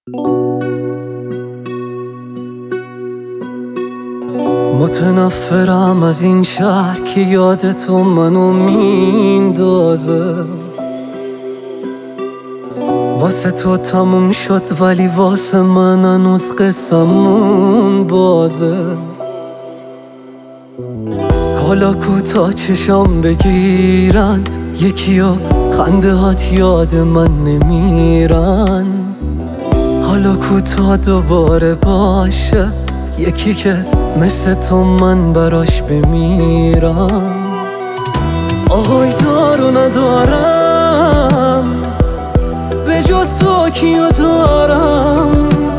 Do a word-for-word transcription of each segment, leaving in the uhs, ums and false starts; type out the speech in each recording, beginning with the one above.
متنفرم از این شهر که یاد تو منو میندازه. واسه تو تموم شد ولی واسه من هنوز قصمون بازه. حالا کوتا چشام بگیرن یکیا خنده هات یاد من نمیرن. حالا کوتا دوباره باشه یکی که مثل تو من براش بمیرم. آهای دارو ندارم به جز تو کیو دارم.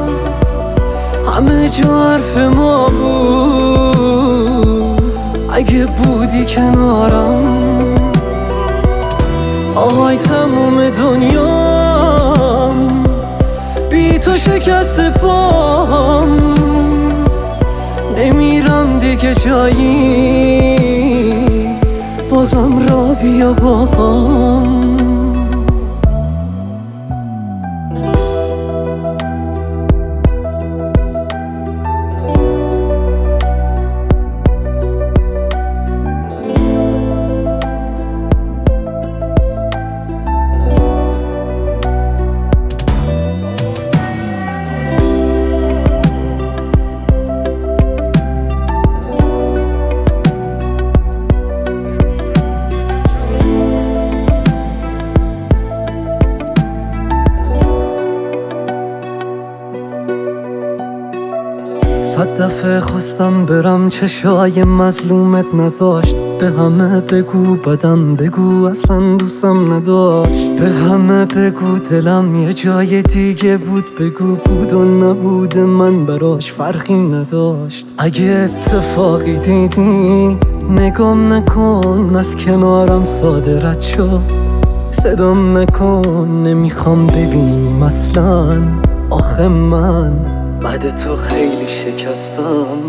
همه جا حرف ما بود اگه بودی کنارم. آهای تموم دنیام بی تو شکست پام. نمیرم دیگه جایی بازم را بیا با هم. صد دفعه خواستم برم چشای مظلومت نذاشت. به همه بگو بدم بگو اصلا دوستم نداشت. به همه بگو دلم یه جای دیگه بود. بگو بود و نبود من براش فرقی نداشت. اگه اتفاقی دیدی نگام نکن از کنارم ساده رد شو. صدام نکن نمیخوام ببینیم اصلا. آخه من بعد تو خیلی شکستم.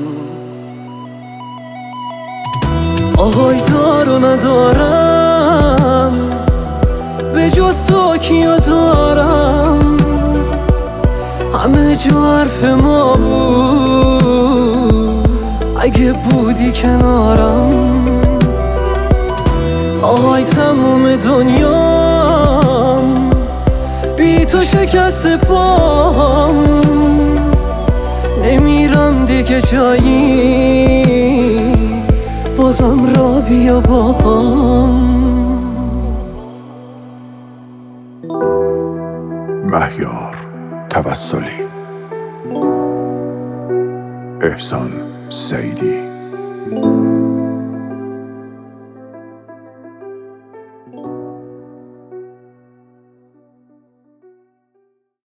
آهای دارو ندارم به جز تو کیو دارم. همه جا حرف ما بود اگه بودی کنارم. آهای تموم دنیام بی تو شکست پام. نمیرم دیگه جایی بازم را بیا با هم. مهیار توسلی، احسان سعیدی.